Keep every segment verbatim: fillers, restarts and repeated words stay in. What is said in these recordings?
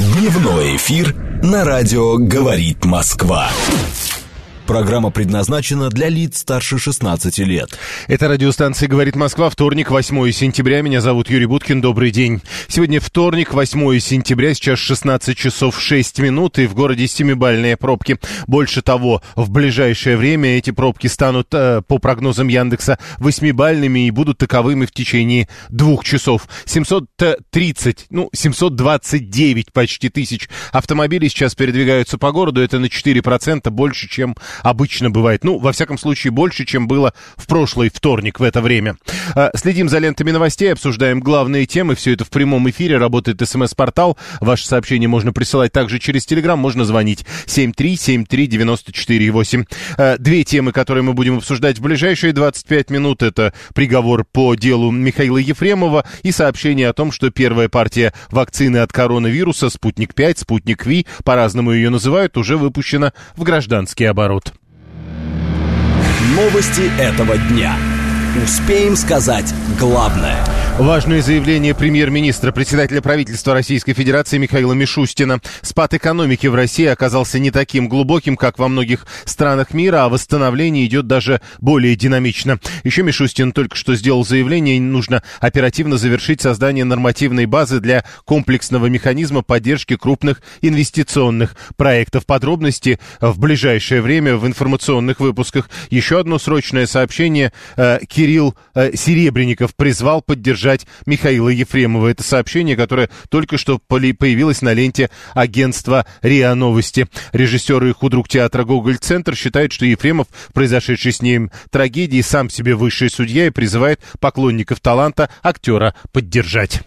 Дневной эфир на радио «Говорит Москва». Программа предназначена для лиц старше шестнадцати лет. Это радиостанция «Говорит Москва», вторник, восьмое сентября. Меня зовут Юрий Буткин. Добрый день. Сегодня вторник, восьмое сентября, сейчас шестнадцать часов шесть минут, и в городе семибалльные пробки. Больше того, в ближайшее время эти пробки станут, э, по прогнозам Яндекса, восьмибалльными и будут таковыми в течение двух часов. семьсот тридцать, ну, семьсот двадцать девять почти тысяч автомобилей сейчас передвигаются по городу. Это на четыре процента больше, чем обычно бывает. Ну, во всяком случае, больше, чем было в прошлый вторник в это время. Следим за лентами новостей, обсуждаем главные темы. Все это в прямом эфире. Работает СМС-портал. Ваши сообщения можно присылать также через Телеграм. Можно звонить семь три семь три девять четыре восемь. Две темы, которые мы будем обсуждать в ближайшие двадцать пять минут. Это приговор по делу Михаила Ефремова и сообщение о том, что первая партия вакцины от коронавируса «Спутник пять», «Спутник Ви», по-разному ее называют, уже выпущена в гражданский оборот. Новости этого дня. Успеем сказать главное. Важное заявление премьер-министра, председателя правительства Российской Федерации Михаила Мишустина. Спад экономики в России оказался не таким глубоким, как во многих странах мира, а восстановление идет даже более динамично. Еще Мишустин только что сделал заявление, нужно оперативно завершить создание нормативной базы для комплексного механизма поддержки крупных инвестиционных проектов. Подробности в ближайшее время в информационных выпусках. Еще одно срочное сообщение. Кирилл Серебренников призвал поддержать Михаила Ефремова. Это сообщение, которое только что появилось на ленте агентства РИА Новости. Режиссер и худрук театра «Гоголь-центр» считает, что Ефремов, произошедший с ним трагедии, сам себе высший судья и призывает поклонников таланта актера поддержать.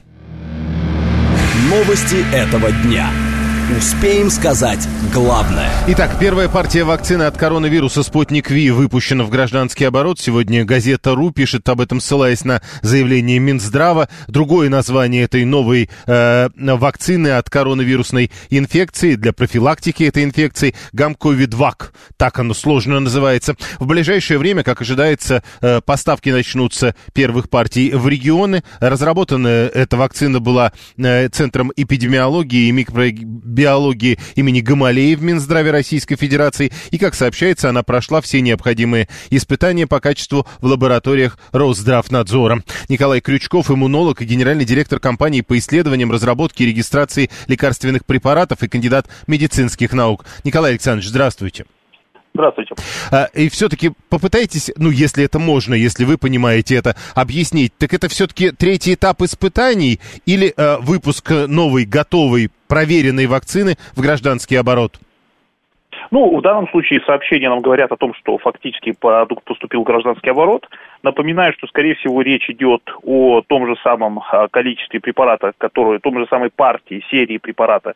Новости этого дня. Успеем сказать главное. Итак, первая партия вакцины от коронавируса «Спутник Ви» выпущена в гражданский оборот. Сегодня газета «Ру» пишет об этом, ссылаясь на заявление Минздрава. Другое название этой новой э, вакцины от коронавирусной инфекции для профилактики этой инфекции — «Гамковидвак». Так оно сложно называется. В ближайшее время, как ожидается, э, поставки начнутся первых партий в регионы. Разработана эта вакцина была э, Центром эпидемиологии и микробиологии биологии имени Гамалеи в Минздраве Российской Федерации. И, как сообщается, она прошла все необходимые испытания по качеству в лабораториях Росздравнадзора. Николай Крючков, иммунолог и генеральный директор компании по исследованиям, разработке и регистрации лекарственных препаратов и кандидат медицинских наук. Николай Александрович, здравствуйте. Здравствуйте. И все-таки попытайтесь, ну, если это можно, если вы понимаете это, объяснить. Так это все-таки третий этап испытаний или э, выпуск новой, готовой, проверенной вакцины в гражданский оборот? Ну, в данном случае сообщения нам говорят о том, что фактически продукт поступил в гражданский оборот. Напоминаю, что, скорее всего, речь идет о том же самом количестве препарата, которые, том же самой партии, серии препарата,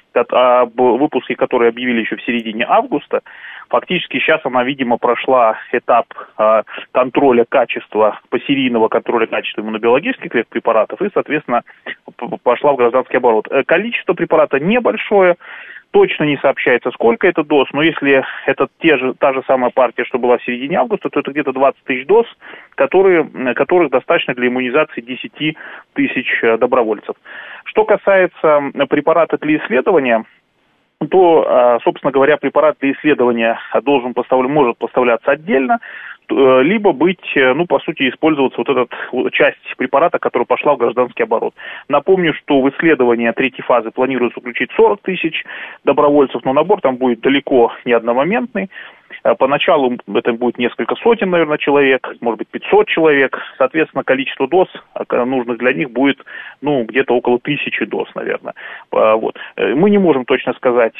об выпуске которой объявили еще в середине августа. Фактически сейчас она, видимо, прошла этап контроля качества, посерийного контроля качества иммунобиологических препаратов и, соответственно, пошла в гражданский оборот. Количество препарата небольшое. Точно не сообщается, сколько это доз, но если это те же, та же самая партия, что была в середине августа, то это где-то двадцать тысяч доз, которые, которых достаточно для иммунизации десять тысяч добровольцев. Что касается препарата для исследования, то, собственно говоря, препарат для исследования должен поставлять, может поставляться отдельно, либо быть, ну, по сути, использоваться вот эта часть препарата, которая пошла в гражданский оборот. Напомню, что в исследование третьей фазы планируется включить сорок тысяч добровольцев, но набор там будет далеко не одномоментный. Поначалу это будет несколько сотен, наверное, человек, может быть, пятьсот человек. Соответственно, количество доз нужных для них будет, ну, где-то около тысячи доз, наверное. Вот. Мы не можем точно сказать,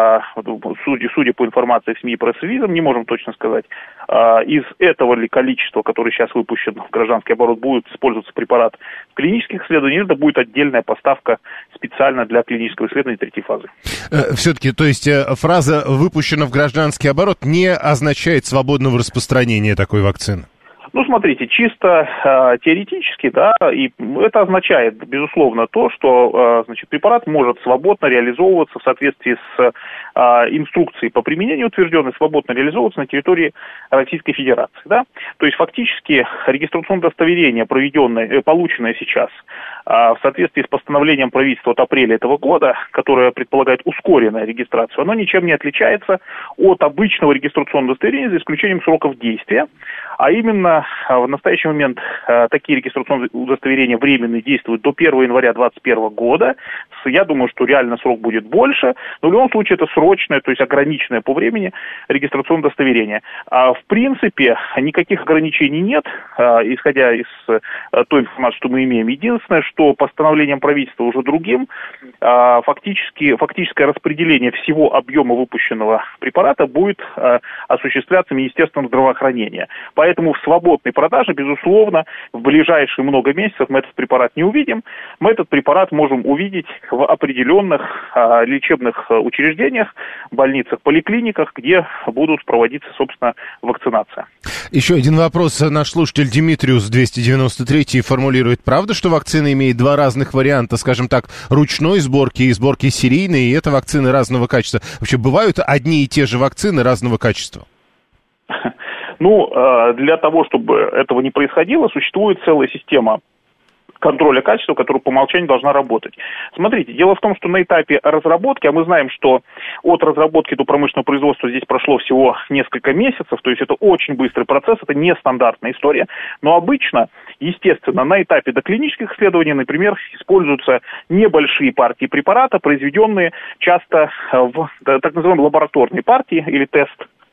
судя, судя по информации в СМИ и пресс-релизам, не можем точно сказать, из этого ли количества, которое сейчас выпущено в гражданский оборот, будет использоваться препарат в клинических исследованиях, или это будет отдельная поставка специально для клинического исследования третьей фазы. Все-таки, то есть фраза «выпущена в гражданский оборот» не означает свободного распространения такой вакцины? Ну, смотрите, чисто э, теоретически, да, и это означает, безусловно, то, что, э, значит, препарат может свободно реализовываться в соответствии с э, инструкцией по применению утвержденной, свободно реализовываться на территории Российской Федерации, да. То есть, фактически, регистрационное удостоверение, проведенное, э, полученное сейчас, э, в соответствии с постановлением правительства от апреля этого года, которое предполагает ускоренную регистрацию, оно ничем не отличается от обычного регистрационного удостоверения, за исключением сроков действия, а именно в настоящий момент э, такие регистрационные удостоверения временные действуют до первого января двадцать первого года. Я думаю, что реально срок будет больше, но в любом случае это срочное, то есть ограниченное по времени регистрационное удостоверение. А в принципе никаких ограничений нет, э, исходя из э, той информации, что мы имеем. Единственное, что постановлением правительства уже другим, э, фактически, фактическое распределение всего объема выпущенного препарата будет э, осуществляться Министерством здравоохранения. Поэтому в свободной продаже, безусловно, в ближайшие много месяцев мы этот препарат не увидим. Мы этот препарат можем увидеть в определенных а, лечебных учреждениях, больницах, поликлиниках, где будут проводиться, собственно, вакцинация. Еще один вопрос. Наш слушатель Димитриус двести девяносто три формулирует: правда, что вакцина имеет два разных варианта, скажем так, ручной сборки и сборки серийной, и это вакцины разного качества? Вообще, бывают одни и те же вакцины разного качества? Ну, для того, чтобы этого не происходило, существует целая система контроля качества, которая по умолчанию должна работать. Смотрите, дело в том, что на этапе разработки, а мы знаем, что от разработки до промышленного производства здесь прошло всего несколько месяцев, то есть это очень быстрый процесс, это нестандартная история, но обычно, естественно, на этапе доклинических исследований, например, используются небольшие партии препарата, произведенные часто в так называемой лабораторной партии или тест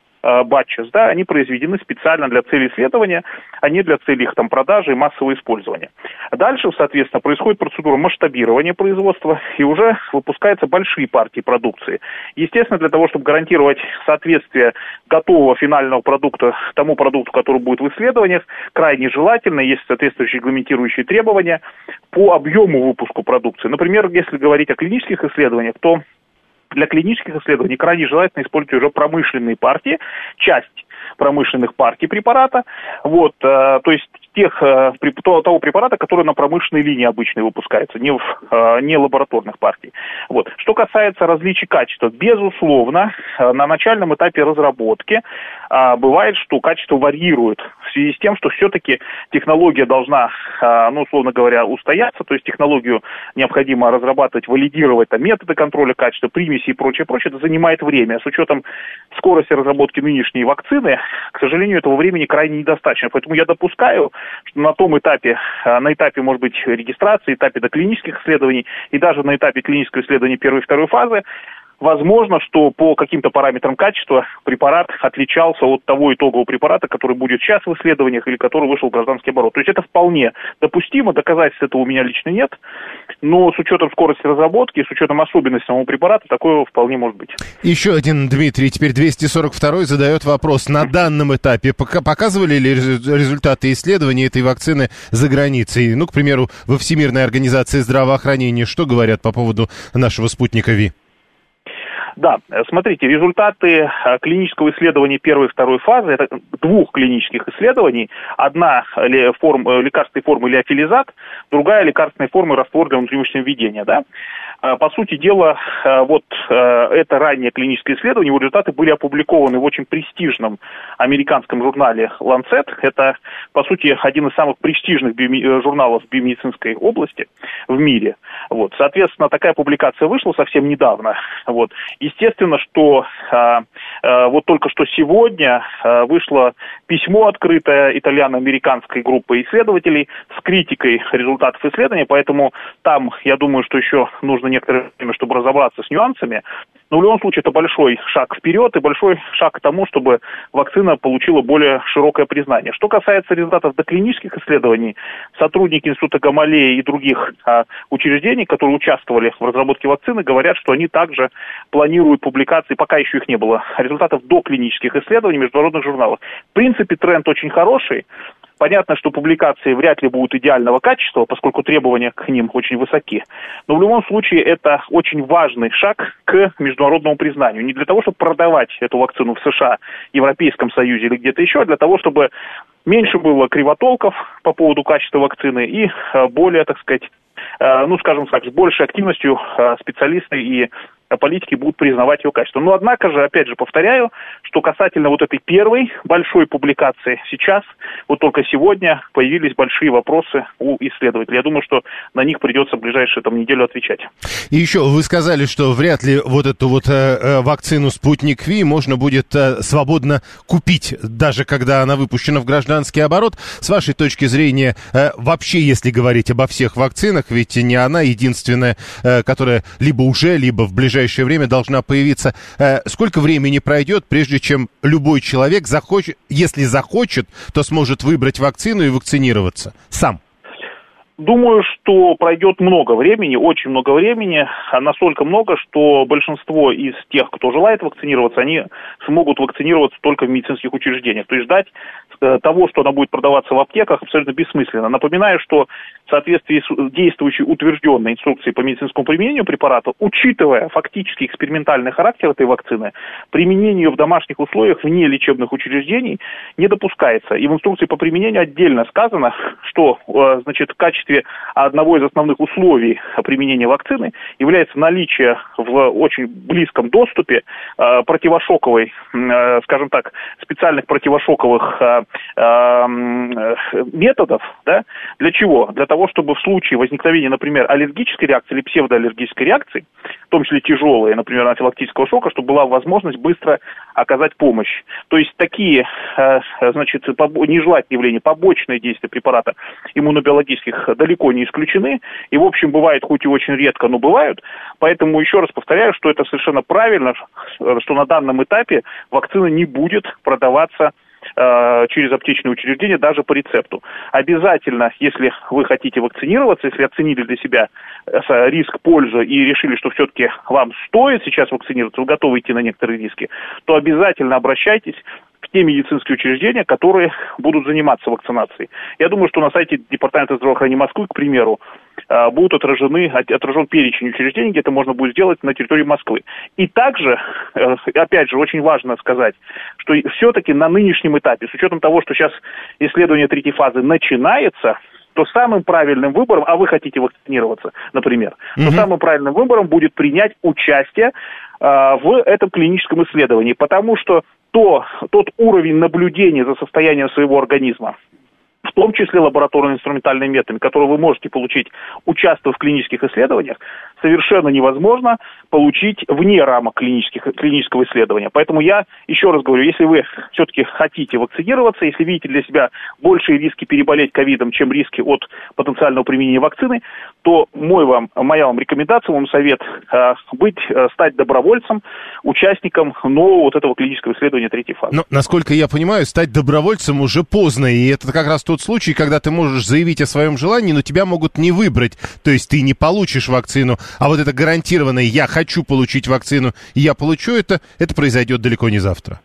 батчес, да, они произведены специально для цели исследования, а не для цели их там продажи и массового использования. Дальше, соответственно, происходит процедура масштабирования производства, и уже выпускаются большие партии продукции. Естественно, для того, чтобы гарантировать соответствие готового финального продукта тому продукту, который будет в исследованиях, крайне желательно, есть соответствующие регламентирующие требования по объему выпуска продукции. Например, если говорить о клинических исследованиях, то для клинических исследований крайне желательно использовать уже промышленные партии, часть промышленных партий препарата, вот, э, то есть тех, э, того препарата, который на промышленной линии обычно выпускается, не, в, э, не лабораторных партий. Вот. Что касается различий качества, безусловно, э, на начальном этапе разработки э, бывает, что качество варьирует в связи с тем, что все-таки технология должна, э, ну, условно говоря, устояться, то есть технологию необходимо разрабатывать, валидировать, там, методы контроля качества, примеси и прочее, прочее, это занимает время. С учетом скорости разработки нынешней вакцины, к сожалению, этого времени крайне недостаточно. Поэтому я допускаю, что на том этапе, на этапе, может быть, регистрации, этапе доклинических исследований и даже на этапе клинического исследования первой и второй фазы, возможно, что по каким-то параметрам качества препарат отличался от того итогового препарата, который будет сейчас в исследованиях или который вышел в гражданский оборот. То есть это вполне допустимо, доказательств этого у меня лично нет, но с учетом скорости разработки, с учетом особенностей самого препарата, такое вполне может быть. Еще один Дмитрий, теперь двести сорок второй, задает вопрос. На данном этапе показывали ли результаты исследований этой вакцины за границей? Ну, к примеру, во Всемирной организации здравоохранения что говорят по поводу нашего спутника Ви? Да, смотрите, результаты клинического исследования первой и второй фазы, это двух клинических исследований, одна форм, лекарственной формы лиофилизат, другая лекарственной формы раствор для внутримышечного введения, да. По сути дела, вот это раннее клиническое исследование, его результаты были опубликованы в очень престижном американском журнале Lancet. Это, по сути, один из самых престижных биоми- журналов в биомедицинской области в мире. Вот. Соответственно, такая публикация вышла совсем недавно. Вот. Естественно, что а, а, вот только что сегодня а, вышло письмо, открытое итальяно-американской группой исследователей с критикой результатов исследования, поэтому там, я думаю, что еще нужно некоторое время, чтобы разобраться с нюансами. Но в любом случае это большой шаг вперед и большой шаг к тому, чтобы вакцина получила более широкое признание. Что касается результатов доклинических исследований, сотрудники Института Гамалеи и других а, учреждений, которые участвовали в разработке вакцины, говорят, что они также планируют публикации, пока еще их не было, результатов доклинических исследований в международных журналах. В принципе, тренд очень хороший. Понятно, что публикации вряд ли будут идеального качества, поскольку требования к ним очень высоки. Но в любом случае это очень важный шаг к международному признанию. Не для того, чтобы продавать эту вакцину в США, Европейском Союзе или где-то еще, а для того, чтобы меньше было кривотолков по поводу качества вакцины и более, так сказать, ну, скажем так, с большей активностью специалисты и политики будут признавать ее качество. Но, однако же, опять же, повторяю, что касательно вот этой первой большой публикации сейчас, вот только сегодня появились большие вопросы у исследователей. Я думаю, что на них придется в ближайшую там неделю отвечать. И еще вы сказали, что вряд ли вот эту вот э, вакцину «Спутник Ви» можно будет э, свободно купить, даже когда она выпущена в гражданский оборот. С вашей точки зрения, э, вообще, если говорить обо всех вакцинах, ведь не она единственная, э, которая либо уже, либо в ближайшее В ближайшее время должна появиться. Э, сколько времени пройдет, прежде чем любой человек захочет, если захочет, то сможет выбрать вакцину и вакцинироваться сам? Думаю, что пройдет много времени, очень много времени, настолько много, что большинство из тех, кто желает вакцинироваться, они смогут вакцинироваться только в медицинских учреждениях. То есть ждать того, что она будет продаваться в аптеках, абсолютно бессмысленно. Напоминаю, что в соответствии с действующей утвержденной инструкцией по медицинскому применению препарата, учитывая фактически экспериментальный характер этой вакцины, применение ее в домашних условиях вне лечебных учреждений не допускается. И в инструкции по применению отдельно сказано, что, значит, в качестве одного из основных условий применения вакцины является наличие в очень близком доступе противошоковой, скажем так, специальных противошоковых методов, да, для чего? Для того, чтобы в случае возникновения, например, аллергической реакции или псевдоаллергической реакции, в том числе тяжелой, например, анафилактического шока, чтобы была возможность быстро оказать помощь. То есть такие, значит, нежелательные явления, побочные действия препарата иммунобиологических далеко не исключены, и, в общем, бывает хоть и очень редко, но бывают. Поэтому еще раз повторяю, что это совершенно правильно, что на данном этапе вакцина не будет продаваться через аптечные учреждения даже по рецепту. Обязательно, если вы хотите вакцинироваться, если оценили для себя риск, пользу и решили, что все-таки вам стоит сейчас вакцинироваться, вы готовы идти на некоторые риски, то обязательно обращайтесь в те медицинские учреждения, которые будут заниматься вакцинацией. Я думаю, что на сайте Департамента здравоохранения Москвы, к примеру, будут отражены, отражен перечень учреждений, где это можно будет сделать на территории Москвы. И также, опять же, очень важно сказать, что все-таки на нынешнем этапе, с учетом того, что сейчас исследование третьей фазы начинается, то самым правильным выбором, а вы хотите вакцинироваться, например, mm-hmm. то самым правильным выбором будет принять участие э, в этом клиническом исследовании, потому что то, тот уровень наблюдения за состоянием своего организма, в том числе лабораторно-инструментальными методами, которые вы можете получить, участвуя в клинических исследованиях, совершенно невозможно получить вне рамок клинических, клинического исследования. Поэтому я еще раз говорю, если вы все-таки хотите вакцинироваться, если видите для себя большие риски переболеть ковидом, чем риски от потенциального применения вакцины, то мой вам, моя вам рекомендация, вам совет э, быть, э, стать добровольцем, участником нового вот этого клинического исследования третьей фазы. Но, насколько я понимаю, стать добровольцем уже поздно, и это как раз тот случай, когда ты можешь заявить о своем желании, но тебя могут не выбрать, то есть ты не получишь вакцину, а вот это гарантированное «я хочу получить вакцину, и я получу это», это произойдет далеко не завтра.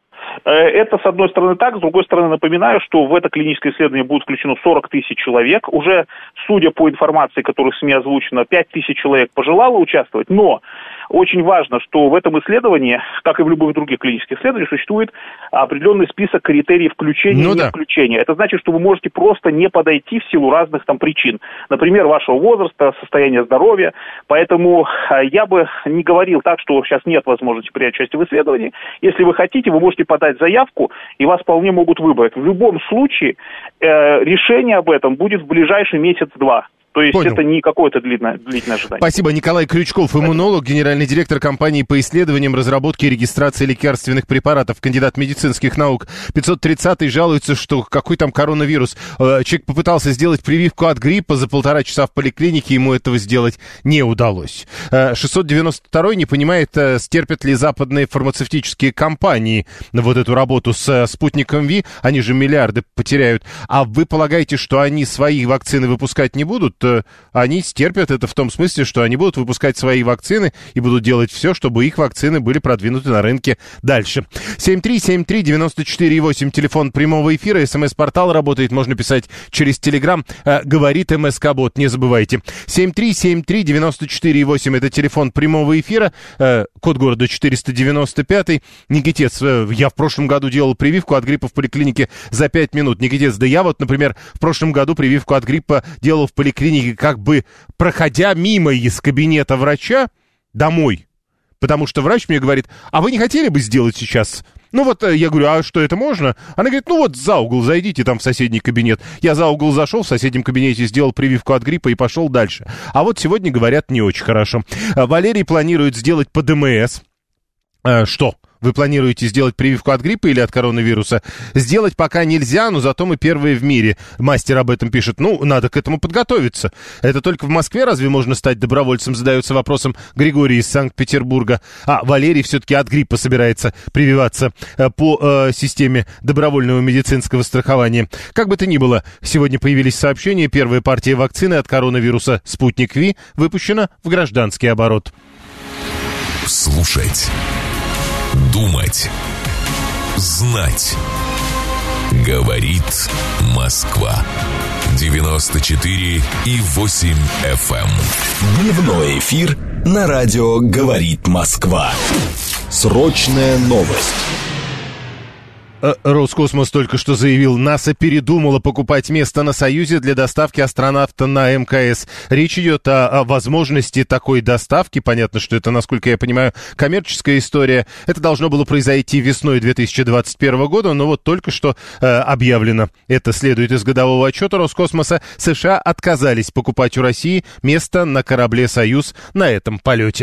Это, с одной стороны, так. С другой стороны, напоминаю, что в это клиническое исследование будет включено сорок тысяч человек. Уже, судя по информации, которая в СМИ озвучена, пять тысяч человек пожелало участвовать. Но очень важно, что в этом исследовании, как и в любых других клинических исследованиях, существует определенный список критериев включения ну и не да. включения. Это значит, что вы можете просто не подойти в силу разных там причин. Например, вашего возраста, состояния здоровья. Поэтому я бы не говорил так, что сейчас нет возможности принять участие в исследовании. Если вы хотите, вы можете подать заявку, и вас вполне могут выбрать. В любом случае, э, решение об этом будет в ближайший месяц-два. То есть Понял. Это не какое-то длинное, длительное ожидание. Спасибо. Николай Крючков, иммунолог, генеральный директор компании по исследованиям, разработке и регистрации лекарственных препаратов, кандидат медицинских наук. пятьсот тридцатый жалуется, что какой там коронавирус. Человек попытался сделать прививку от гриппа за полтора часа в поликлинике, ему этого сделать не удалось. шестьсот девяносто второй не понимает, стерпят ли западные фармацевтические компании вот эту работу с спутником Ви. Они же миллиарды потеряют. А вы полагаете, что они свои вакцины выпускать не будут? вот э, они стерпят это в том смысле, что они будут выпускать свои вакцины и будут делать все, чтобы их вакцины были продвинуты на рынке дальше. семь три семь три девять четыре восемь, телефон прямого эфира, смс-портал работает, можно писать через Телеграм, э, говорит МСК-бот, не забывайте. семь три семь три девять четыре восемь, это телефон прямого эфира, э, код города четыреста девяносто пять. Никитец, э, я в прошлом году делал прививку от гриппа в поликлинике за пять минут. Никитец, да я вот, например, в прошлом году прививку от гриппа делал в поликлинике, как бы проходя мимо из кабинета врача домой. Потому что врач мне говорит, а вы не хотели бы сделать сейчас? Ну вот я говорю, а что, это можно? Она говорит, ну вот за угол зайдите там в соседний кабинет. Я за угол зашел, в соседнем кабинете сделал прививку от гриппа и пошел дальше. А вот сегодня говорят не очень хорошо. Валерий планирует сделать по ДМС. Что? Вы планируете сделать прививку от гриппа или от коронавируса? Сделать пока нельзя, но зато мы первые в мире. Мастер об этом пишет. Ну, надо к этому подготовиться. Это только в Москве разве можно стать добровольцем? Задается вопросом Григорий из Санкт-Петербурга. А Валерий все-таки от гриппа собирается прививаться э, по э, системе добровольного медицинского страхования. Как бы то ни было, сегодня появились сообщения. Первая партия вакцины от коронавируса «Спутник Ви» выпущена в гражданский оборот. Слушать. Думать. Знать. Говорит Москва. девяносто четыре и восемь эф эм. Дневной эфир на радио «Говорит Москва». Срочная новость. Роскосмос только что заявил, НАСА передумала покупать место на «Союзе» для доставки астронавта на эм ка эс. Речь идет о, о возможности такой доставки. Понятно, что это, насколько я понимаю, коммерческая история. Это должно было произойти весной две тысячи двадцать первого года, но вот только что э, объявлено. Это следует из годового отчета Роскосмоса. США отказались покупать у России место на корабле «Союз» на этом полете.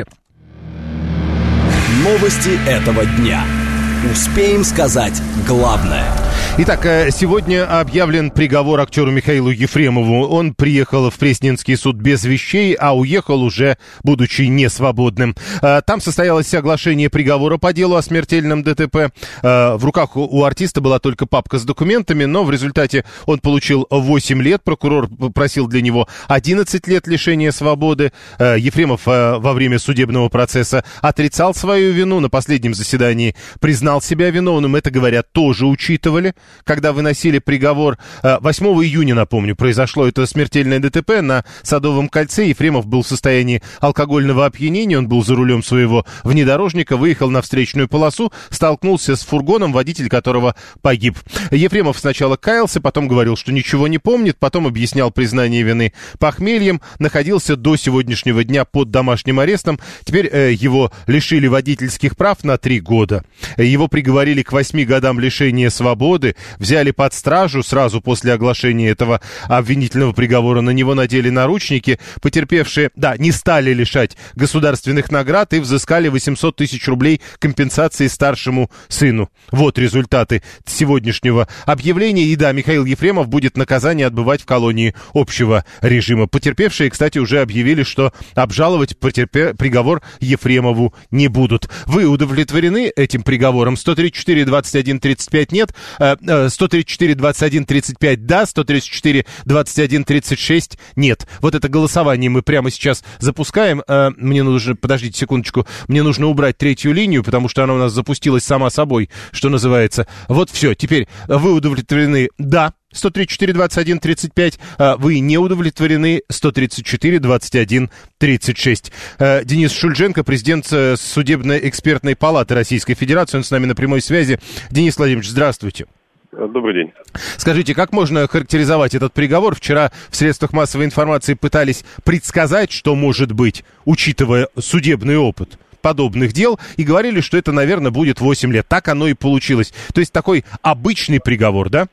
Новости этого дня. Успеем сказать главное. Итак, сегодня объявлен приговор актеру Михаилу Ефремову. Он приехал в Пресненский суд без вещей, а уехал уже, будучи несвободным. Там состоялось оглашение приговора по делу о смертельном ДТП. В руках у артиста была только папка с документами, но в результате он получил восемь лет. Прокурор просил для него одиннадцать лет лишения свободы. Ефремов во время судебного процесса отрицал свою вину. На последнем заседании признал себя виновным. Это, говорят, тоже учитывали, когда выносили приговор. восьмого июня, напомню, произошло это смертельное ДТП на Садовом кольце. Ефремов был в состоянии алкогольного опьянения. Он был за рулем своего внедорожника, выехал на встречную полосу, столкнулся с фургоном, водитель которого погиб. Ефремов сначала каялся, потом говорил, что ничего не помнит, потом объяснял признание вины похмельем, находился до сегодняшнего дня под домашним арестом. Теперь э, его лишили водительских прав на три года. Его приговорили к восьми годам лишения свободы, взяли под стражу сразу после оглашения этого обвинительного приговора. На него надели наручники. Потерпевшие, да, не стали лишать государственных наград и взыскали восемьсот тысяч рублей компенсации старшему сыну. Вот результаты сегодняшнего объявления. И да, Михаил Ефремов будет наказание отбывать в колонии общего режима. Потерпевшие, кстати, уже объявили, что обжаловать потерпе... приговор Ефремову не будут. Вы удовлетворены этим приговором? сто тридцать четыре двадцать один тридцать пять нет, сто тридцать четыре двадцать один тридцать пять да, сто тридцать четыре двадцать один тридцать шесть нет. Вот это голосование мы прямо сейчас запускаем. Мне нужно, подождите секундочку, мне нужно убрать третью линию, потому что она у нас запустилась сама собой, что называется. Вот все, теперь вы удовлетворены «да». сто тридцать четыре двадцать один тридцать пять, вы не удовлетворены, сто тридцать четыре двадцать один тридцать шесть. Денис Шульженко, президент Судебно-экспертной палаты Российской Федерации, он с нами на прямой связи. Денис Владимирович, здравствуйте. Добрый день. Скажите, как можно характеризовать этот приговор? Вчера в средствах массовой информации пытались предсказать, что может быть, учитывая судебный опыт подобных дел, и говорили, что это, наверное, будет восемь лет. Так оно и получилось. То есть такой обычный приговор, да?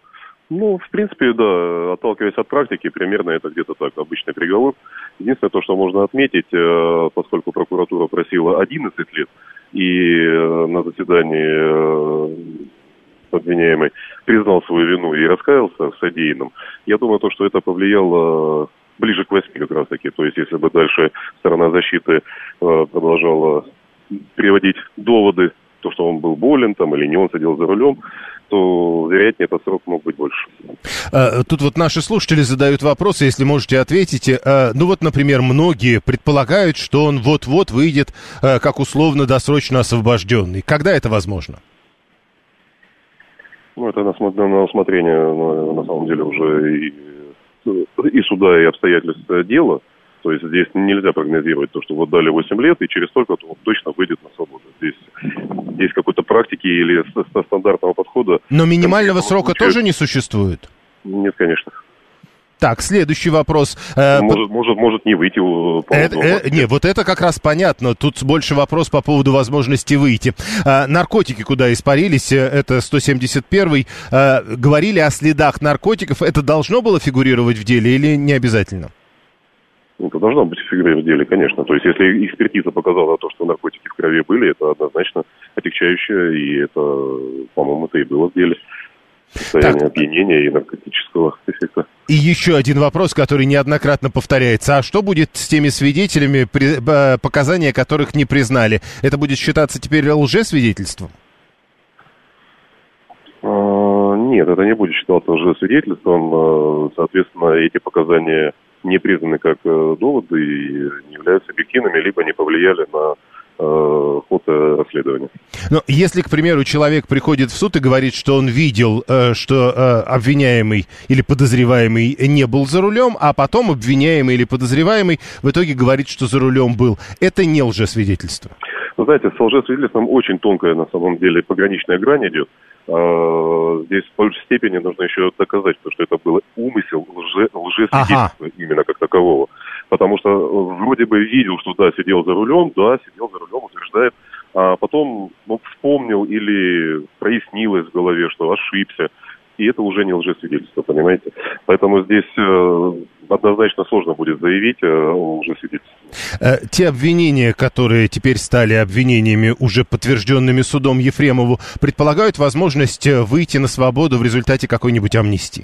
Ну, в принципе, да, отталкиваясь от практики, примерно это где-то так, обычный приговор. Единственное, то, что можно отметить, поскольку прокуратура просила одиннадцать лет, и на заседании обвиняемый признал свою вину и раскаялся в содеянном, я думаю, то, что это повлияло ближе к восьми как раз-таки. То есть, если бы дальше сторона защиты продолжала приводить доводы то, что он был болен там, или не он сидел за рулем, то, вероятнее, этот срок мог быть больше. Тут вот наши слушатели задают вопросы, если можете ответить. Ну вот, например, многие предполагают, что он вот-вот выйдет как условно-досрочно освобожденный. Когда это возможно? Ну, это на, на усмотрение, на, на самом деле, уже и, и суда, и обстоятельств дела. То есть здесь нельзя прогнозировать то, что вот дали восемь лет, и через столько-то он точно выйдет на свободу. Здесь, здесь какой-то практики или стандартного подхода. Но минимального срока случае... тоже не существует? Нет, конечно. Так, следующий вопрос. Может, может, может не выйти. По это, э, не, вот это как раз понятно. Тут больше вопрос по поводу возможности выйти. А, наркотики куда испарились? Это сто семьдесят первый. А, говорили о следах наркотиков. Это должно было фигурировать в деле или не обязательно? Это должно быть фигурировать в деле, конечно. То есть, если экспертиза показала то, что наркотики в крови были, это однозначно отягчающее, и это, по-моему, это и было в деле. Состояние так. опьянения и наркотического эффекта. И еще один вопрос, который неоднократно повторяется. А что будет с теми свидетелями, показания которых не признали? Это будет считаться теперь лжесвидетельством? Нет, это не будет считаться лжесвидетельством. Соответственно, эти показания не признаны как доводы и не являются объективными, либо не повлияли на ход расследования. Но если, к примеру, человек приходит в суд и говорит, что он видел, что обвиняемый или подозреваемый не был за рулем, а потом обвиняемый или подозреваемый в итоге говорит, что за рулем был, это не лжесвидетельство? Вы знаете, с лжесвидетельством очень тонкая, на самом деле, пограничная грань идет. Здесь в большей степени нужно еще доказать, что это был умысел лже, лжесвидетельства, ага. именно как такового. Потому что вроде бы видел, что да, сидел за рулем, да, сидел за рулем, утверждает, а потом ну, вспомнил или прояснилось в голове, что ошибся. И это уже не лжесвидетельство, понимаете? Поэтому здесь э, однозначно сложно будет заявить э, о лжесвидетельстве. Те обвинения, которые теперь стали обвинениями, уже подтвержденными судом Ефремову, предполагают возможность выйти на свободу в результате какой-нибудь амнистии?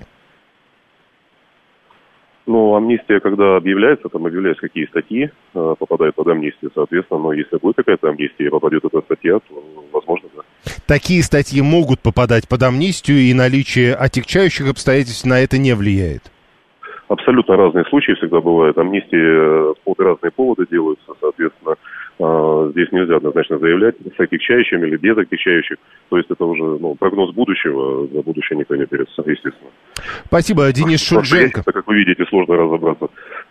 Ну, амнистия, когда объявляется, там объявляются какие статьи, э, попадают под амнистию, соответственно, но если будет какая-то амнистия и попадет эта статья, то, возможно, да. Такие статьи могут попадать под амнистию, и наличие отягчающих обстоятельств на это не влияет? Абсолютно разные случаи всегда бывают. Амнистии под разные поводы делаются, соответственно, э, здесь нельзя однозначно заявлять с отягчающим или без отягчающих. То есть это уже ну, прогноз будущего, за будущее никто не берется, естественно. Спасибо, Денис Шульженко. Как вы видите, сложно разобраться.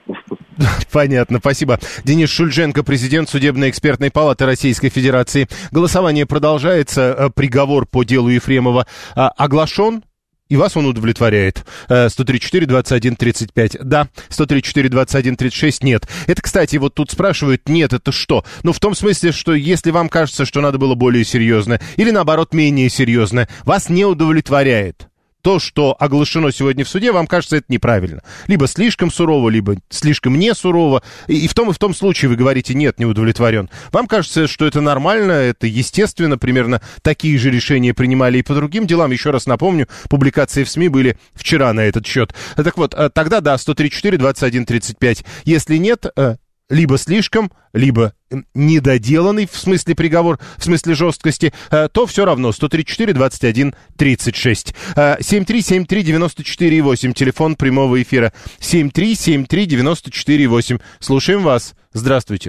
Понятно, спасибо. Денис Шульженко, президент Судебно-экспертной палаты Российской Федерации. Голосование продолжается. Приговор по делу Ефремова оглашен. И вас он удовлетворяет. сто тридцать четыре двадцать один тридцать пять. Да. сто тридцать четыре двадцать один тридцать шесть. Нет. Это, кстати, вот тут спрашивают, нет, это что? Ну, в том смысле, что если вам кажется, что надо было более серьезно, или наоборот, менее серьезно, вас не удовлетворяет то, что оглашено сегодня в суде, вам кажется, это неправильно. Либо слишком сурово, либо слишком не сурово. И в том и в том случае вы говорите, нет, не удовлетворен. Вам кажется, что это нормально, это естественно, примерно такие же решения принимали и по другим делам. Еще раз напомню, публикации в СМИ были вчера на этот счет. Так вот, тогда да, сто тридцать четыре двадцать один тридцать пять. Если нет, либо слишком, либо недоделанный, в смысле приговор, в смысле жесткости, то все равно сто тридцать четыре двадцать один тридцать шесть. семь три семь три девяносто четыре восемь, телефон прямого эфира. семь три семь три девяносто четыре восемь. Слушаем вас. Здравствуйте.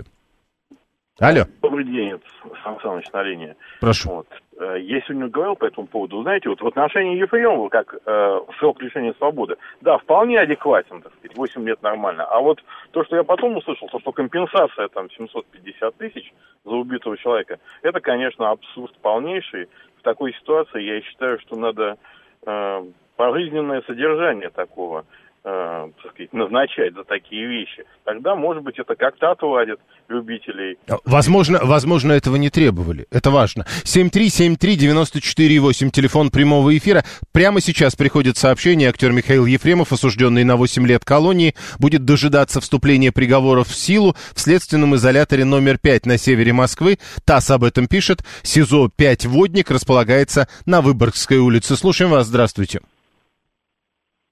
Алло. Добрый день, это Сан Саныч на линии. Прошу. Вот. Я сегодня говорил по этому поводу. Знаете, вот в отношении Ефремова, как э, срок лишения свободы, да, вполне адекватен, так сказать, восемь лет нормально. А вот то, что я потом услышал, то, что компенсация там семьсот пятьдесят тысяч за убитого человека, это, конечно, абсурд полнейший. В такой ситуации я считаю, что надо э, пожизненное содержание такого э, так сказать, назначать за такие вещи. Тогда, может быть, это как-то отвадит любителей. Возможно, возможно, этого не требовали. Это важно. семь три семь три девяносто четыре восемь, телефон прямого эфира. Прямо сейчас приходит сообщение. Актер Михаил Ефремов, осужденный на восемь лет колонии, будет дожидаться вступления приговора в силу в следственном изоляторе номер пять на севере Москвы. ТАСС об этом пишет. СИЗО пять «Водник» располагается на Выборгской улице. Слушаем вас. Здравствуйте.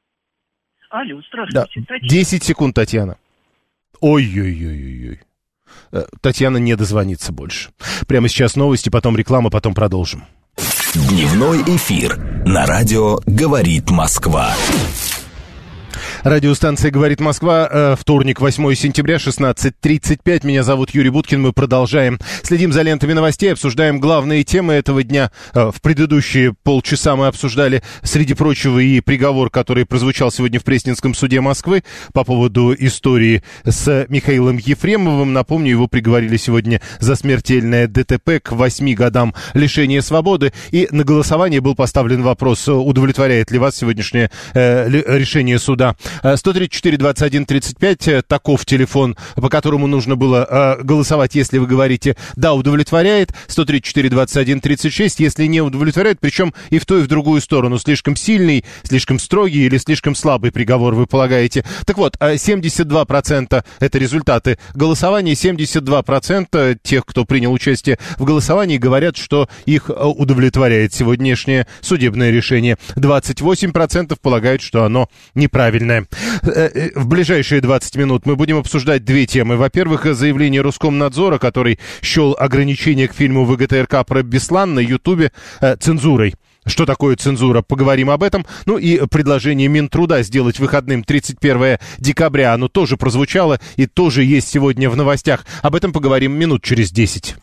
Алло, здравствуйте. Да. десять секунд, Татьяна. Ой-ой-ой-ой-ой. Татьяна не дозвонится больше. Прямо сейчас новости, потом реклама, потом продолжим. Дневной эфир на радио «Говорит Москва». Радиостанция «Говорит Москва», вторник, восьмое сентября, шестнадцать тридцать пять. Меня зовут Юрий Буткин, мы продолжаем. Следим за лентами новостей, обсуждаем главные темы этого дня. В предыдущие полчаса мы обсуждали, среди прочего, и приговор, который прозвучал сегодня в Пресненском суде Москвы по поводу истории с Михаилом Ефремовым. Напомню, его приговорили сегодня за смертельное ДТП к восьми годам лишения свободы. И на голосование был поставлен вопрос, удовлетворяет ли вас сегодняшнее э, решение суда. сто тридцать четыре двадцать один тридцать пять, таков телефон, по которому нужно было э, голосовать, если вы говорите «да, удовлетворяет», сто тридцать четыре двадцать один тридцать шесть, если не удовлетворяет, причем и в ту, и в другую сторону, слишком сильный, слишком строгий или слишком слабый приговор вы полагаете. Так вот, семьдесят два процента это результаты голосования, семьдесят два процента тех, кто принял участие в голосовании, говорят, что их удовлетворяет сегодняшнее судебное решение. двадцать восемь процентов полагают, что оно неправильное. В ближайшие двадцать минут мы будем обсуждать две темы. Во-первых, заявление Роскомнадзора, который счел ограничение к фильму ВГТРК про Беслан на Ютубе э, цензурой. Что такое цензура? Поговорим об этом. Ну и предложение Минтруда сделать выходным тридцать первое декабря. Оно тоже прозвучало и тоже есть сегодня в новостях. Об этом поговорим минут через десять.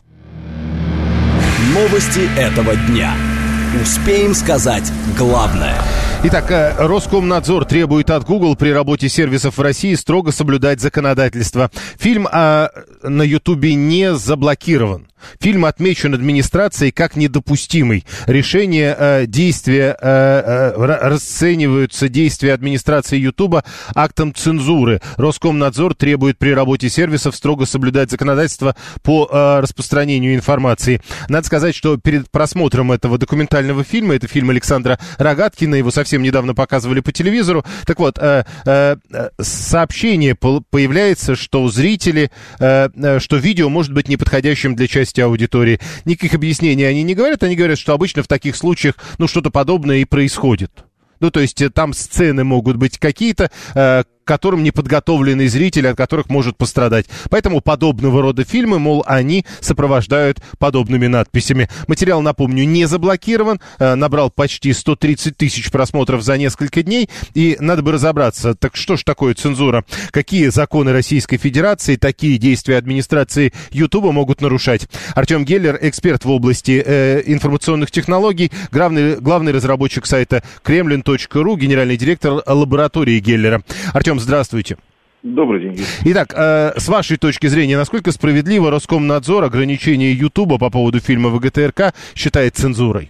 Новости этого дня. Успеем сказать главное. Итак, Роскомнадзор требует от Google при работе сервисов в России строго соблюдать законодательство. Фильм а, на Ютубе не заблокирован. Фильм отмечен администрацией как недопустимый. Решение э, действия, э, э, расцениваются действия администрации Ютуба актом цензуры. Роскомнадзор требует при работе сервисов строго соблюдать законодательство по э, распространению информации. Надо сказать, что перед просмотром этого документального фильма, это фильм Александра Рогаткина, его совсем недавно показывали по телевизору, так вот, э, э, сообщение появляется, что зрители, э, э, что видео может быть неподходящим для части аудитории. Никаких объяснений они не говорят, они говорят, что обычно в таких случаях, ну, что-то подобное и происходит. Ну, то есть там сцены могут быть какие-то, э, к которым неподготовленный зритель, от которых может пострадать. Поэтому подобного рода фильмы, мол, они сопровождают подобными надписями. Материал, напомню, не заблокирован, э, набрал почти сто тридцать тысяч просмотров за несколько дней, и надо бы разобраться, так что ж такое цензура? Какие законы Российской Федерации такие действия администрации Ютуба могут нарушать? Артем Геллер, эксперт в области э, информационных технологий, главный, главный разработчик сайта кремлин точка ру, генеральный директор лаборатории Геллера. Артем, здравствуйте. Добрый день. Итак, э, с вашей точки зрения, насколько справедливо Роскомнадзор ограничение Ютуба по поводу фильма ВГТРК считает цензурой?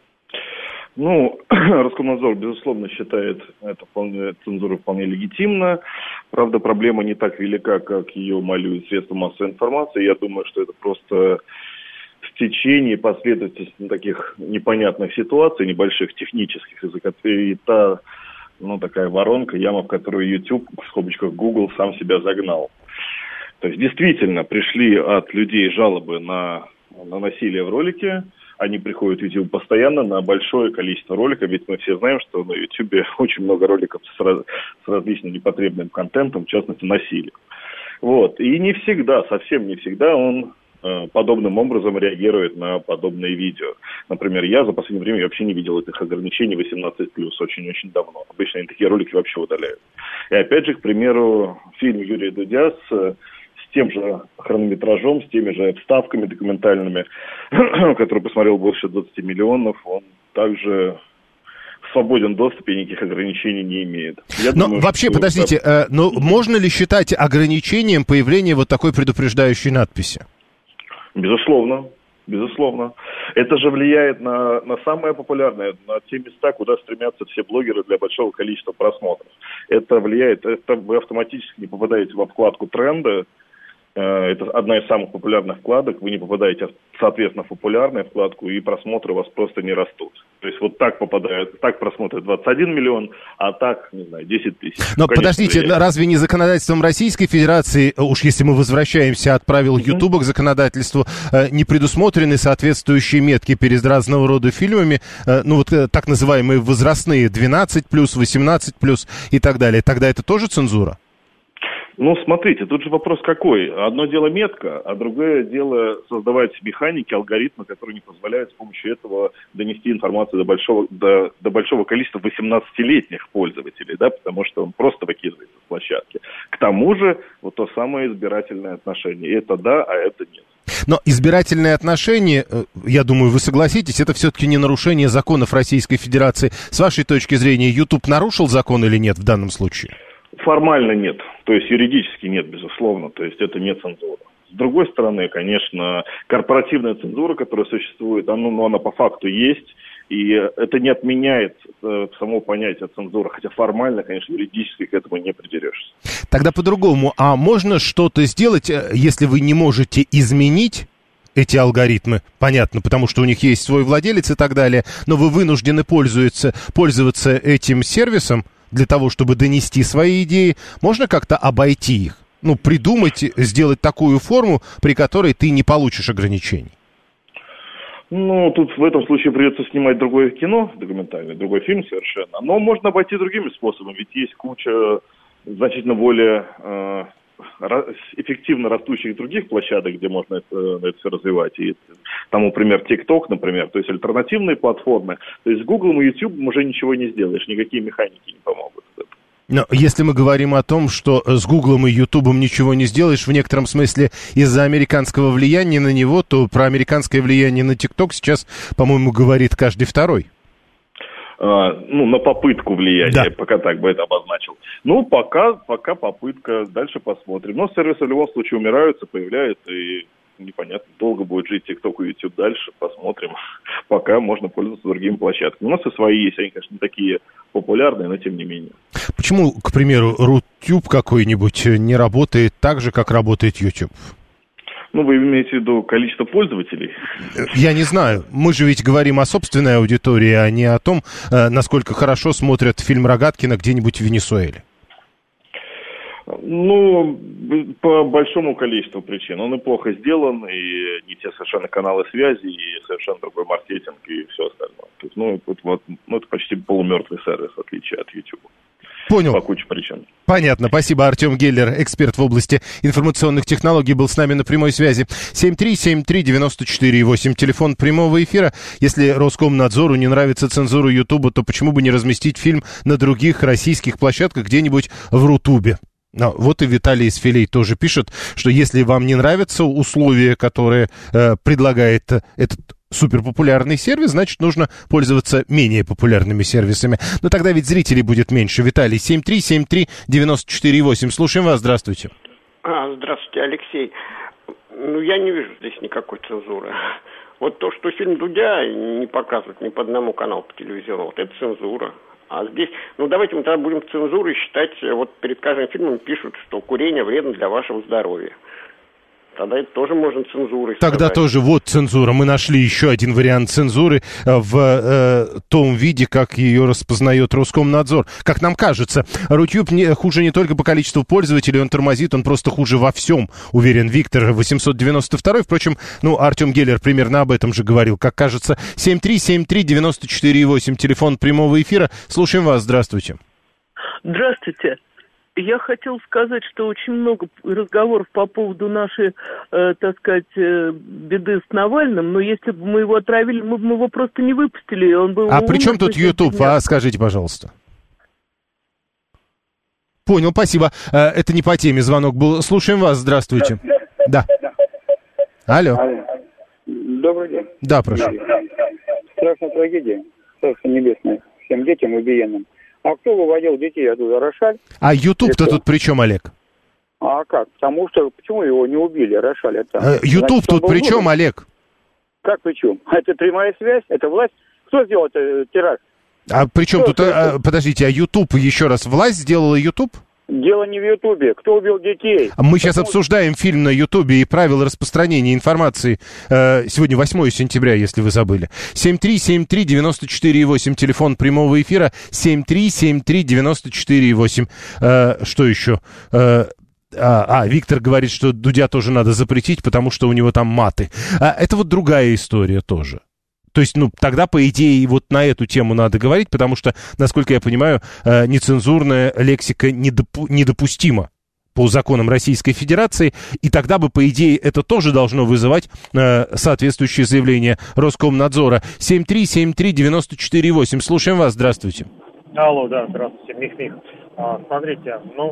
Ну, Роскомнадзор, безусловно, считает это вполне, цензуру вполне легитимно. Правда, проблема не так велика, как ее малюют средства массовой информации. Я думаю, что это просто стечение последовательности таких непонятных ситуаций, небольших технических, из-за которых и та, ну, такая воронка, яма, в которую YouTube, в скобочках Google, сам себя загнал. То есть, действительно, пришли от людей жалобы на, на насилие в ролике. Они приходят в YouTube постоянно на большое количество роликов, ведь мы все знаем, что на YouTube очень много роликов с, раз, с различным непотребным контентом, в частности, насилием. Вот. И не всегда, совсем не всегда он э, подобным образом реагирует на подобные видео. Например, я за последнее время вообще не видел этих ограничений восемнадцать плюс, очень-очень давно. Обычно они такие ролики вообще удаляют. И опять же, к примеру, фильм Юрия Дудя с... с тем же хронометражом, с теми же вставками документальными, который посмотрел больше двадцати миллионов, он также в свободен доступе и никаких ограничений не имеет. Я но думаю, вообще, что... подождите, э, но можно ли считать ограничением появление вот такой предупреждающей надписи? Безусловно. Безусловно. Это же влияет на, на самое популярное, на те места, куда стремятся все блогеры для большого количества просмотров. Это влияет, это вы автоматически не попадаете во вкладку тренда. Это одна из самых популярных вкладок, вы не попадаете, соответственно, в популярную вкладку, и просмотры у вас просто не растут. То есть вот так попадают, так просмотрят двадцать один миллион, а так, не знаю, десять тысяч. Но Конечно, подождите, влияет. Разве не законодательством Российской Федерации, уж если мы возвращаемся от правил mm-hmm. Ютуба к законодательству, не предусмотрены соответствующие метки перед разного рода фильмами, ну вот так называемые возрастные, двенадцать плюс, восемнадцать плюс и так далее. Тогда это тоже цензура? Ну, смотрите, тут же вопрос какой. Одно дело метка, а другое дело создавать механики, алгоритмы, которые не позволяют с помощью этого донести информацию до большого, до, до большого количества восемнадцатилетних пользователей, да, потому что он просто выкидывается с площадки. К тому же, вот то самое избирательное отношение. Это да, а это нет. Но избирательные отношения, я думаю, вы согласитесь, это все-таки не нарушение законов Российской Федерации. С вашей точки зрения, YouTube нарушил закон или нет в данном случае? Формально нет, то есть юридически нет, безусловно, то есть это не цензура. С другой стороны, конечно, корпоративная цензура, которая существует, она, ну, она по факту есть, и это не отменяет э, само понятие цензуры, хотя формально, конечно, юридически к этому не придерешься. Тогда по-другому, а можно что-то сделать, если вы не можете изменить эти алгоритмы, понятно, потому что у них есть свой владелец и так далее, но вы вынуждены пользоваться, пользоваться этим сервисом для того, чтобы донести свои идеи, можно как-то обойти их? Ну, придумать, сделать такую форму, при которой ты не получишь ограничений? Ну, тут в этом случае придется снимать другое кино, документальное, другой фильм совершенно. Но можно обойти другими способами, ведь есть куча значительно более э, эффективно растущих других площадок, где можно это, это все развивать. И тому пример TikTok, например, то есть альтернативные платформы. То есть с Google и YouTube уже ничего не сделаешь, никакие механики не помогут. Но если мы говорим о том, что с Гуглом и Ютубом ничего не сделаешь, в некотором смысле из-за американского влияния на него, то про американское влияние на ТикТок сейчас, по-моему, говорит каждый второй. А, ну, на попытку влияния, да. Пока так бы это обозначил. Ну, пока, пока попытка, дальше посмотрим. Но сервисы в любом случае умираются, появляются, и непонятно, долго будет жить TikTok и YouTube дальше, посмотрим. Пока можно пользоваться другими площадками. У нас и свои есть, они, конечно, не такие популярные, но тем не менее. Почему, к примеру, Рутюб какой-нибудь не работает так же, как работает YouTube? Ну, вы имеете в виду количество пользователей? Я не знаю. Мы же ведь говорим о собственной аудитории, а не о том, насколько хорошо смотрят фильм Рогаткина где-нибудь в Венесуэле. Ну, по большому количеству причин. Он и плохо сделан, и не те совершенно каналы связи, и совершенно другой маркетинг, и все остальное. То есть, ну, вот, вот, ну, это почти полумертвый сервис, в отличие от YouTube. Понял. По куче причин. Понятно. Спасибо. Артем Геллер, эксперт в области информационных технологий, был с нами на прямой связи. семь три семь три девять четыре восемь. Телефон прямого эфира. Если Роскомнадзору не нравится цензура Ютуба, то почему бы не разместить фильм на других российских площадках где-нибудь в Рутубе? Ну, вот и Виталий из Филей тоже пишет, что если вам не нравятся условия, которые э, предлагает этот суперпопулярный сервис, значит, нужно пользоваться менее популярными сервисами. Но тогда ведь зрителей будет меньше. Виталий, семь три семь три девять четыре восемь. Слушаем вас, здравствуйте. А, здравствуйте, Алексей. Ну, я не вижу здесь никакой цензуры. Вот то, что фильм Дудя не показывают ни по одному каналу по телевизору, вот это цензура. А здесь, ну давайте мы тогда будем цензурой считать, вот перед каждым фильмом пишут, что курение вредно для вашего здоровья. Тогда это тоже можно цензурой сказать. Тогда тоже вот цензура. Мы нашли еще один вариант цензуры в э, том виде, как ее распознает Роскомнадзор. Как нам кажется, Рутюб не, хуже не только по количеству пользователей, он тормозит, он просто хуже во всем, уверен Виктор восемьсот девяносто два. Впрочем, ну, Артем Геллер примерно об этом же говорил, как кажется. семь три семь три девять четыре восемь, телефон прямого эфира. Слушаем вас, здравствуйте. Здравствуйте. Я хотел сказать, что очень много разговоров по поводу нашей, э, так сказать, э, беды с Навальным, но если бы мы его отравили, мы бы его просто не выпустили. Он был а при чем тут YouTube? А, скажите, пожалуйста. Понял, спасибо. Это не по теме звонок был. Слушаем вас, здравствуйте. Да. Алло. Добрый день. Да, прошу. Страшная трагедия. Царство небесное. Всем детям убиенным. А кто выводил детей оттуда? Рошаль? А YouTube-то тут при чем, Олег? А как? Потому что почему его не убили, Рошаль? Это... YouTube тут при чем, Олег? Как при чем? Это прямая связь? Это власть? Кто сделал этот теракт? А при чем тут... А, подождите, а YouTube еще раз власть сделала YouTube? Дело не в Ютубе. Кто убил детей? Мы сейчас Потому... обсуждаем фильм на Ютубе и правила распространения информации. Сегодня восьмое сентября, если вы забыли. семь три семь три девять четыре восемь, телефон прямого эфира. семь три семь три девять четыре восемь. Что еще? А, а, Виктор говорит, что Дудя тоже надо запретить, потому что у него там маты. А, это вот другая история тоже. То есть, ну, тогда, по идее, вот на эту тему надо говорить, потому что, насколько я понимаю, нецензурная лексика недопу- недопустима по законам Российской Федерации, и тогда бы, по идее, это тоже должно вызывать э, соответствующее заявление Роскомнадзора. семь три семь три девять четыре восемь. Слушаем вас, здравствуйте. Алло, да, здравствуйте, Мих-Мих. А, смотрите, ну,